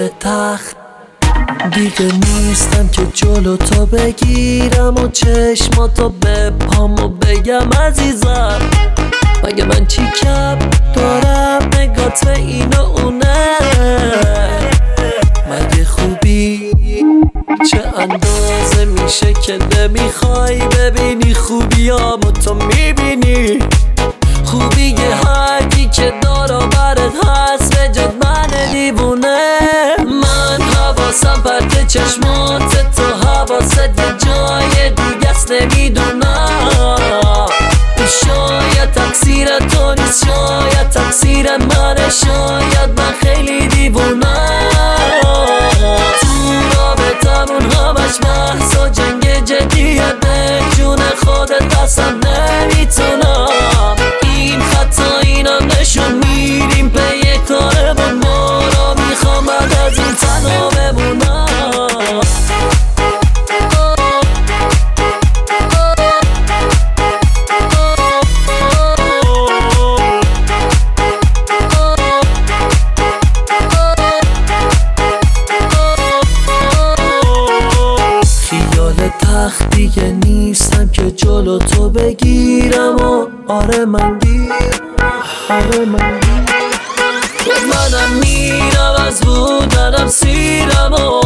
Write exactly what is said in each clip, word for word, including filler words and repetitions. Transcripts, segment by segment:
تخت دیگه نیستم که جلو تو بگیرم و چشماتو بپام و بگم عزیزم مگه من چی کم دارم نگات به این و اونه مگه خوبی چه اندازه میشه که نمیخوای ببینی خوبیامو تو میبینی خوبی هرکی که دارا برات هست به جد من دیوونه من حواسم پرت چشمات تو حواست یه جای دیگه است نمیدونم شاید تقصیر تو نیست شاید تقصیر منه شاید من خیلی دیوونم تو رابطمون همش بحث و جنگ جدیه به جون خودت قسم نمیتونم این خطا اینم نشون میریم پی کارمون ما را میخوام بعد از این تنها بمونم تخت دیگه نیستم که جلو تو بگیرم و آره من گیر آره من گیر منم میرم از بودنم سیرم و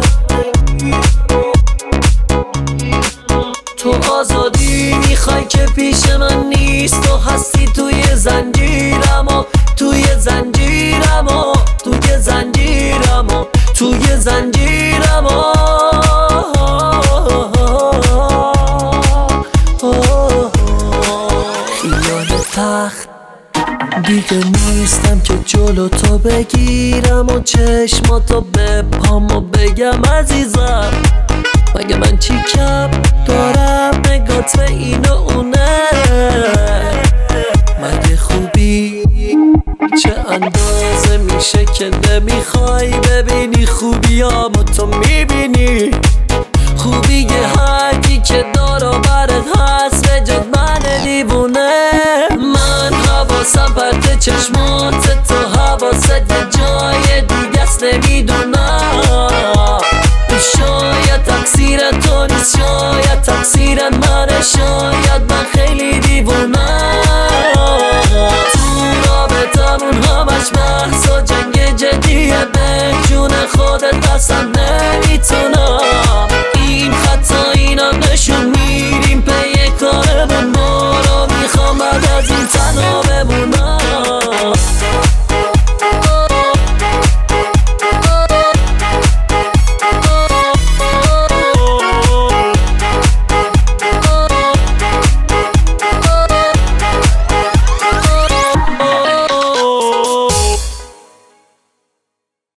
تو آزادی میخوای که پیش من نیست تو هستی توی زنجیرم و توی زنجیرم و توی زنجیرم و توی زنجیرم و تخت دیگه نیستم که جلو تو بگیرم و چشماتو بپام و بگم عزیزم مگه من چی کم دارم نگات به این و اونه مگه خوبی چه اندازه میشه که نمیخوای ببینی خوبیامو تو میبینی خوبی هرکی که دارا برات هست به جد من دیوونه من حواسم پرت چشمات تو حواست یه جای دیگه است نمیدونم شاید تقصیر تو نیست شاید تقصیر منه شاید من خیلی دیوونم تو رابطمون همش بحث و جنگ جدیه به جون خودت قسم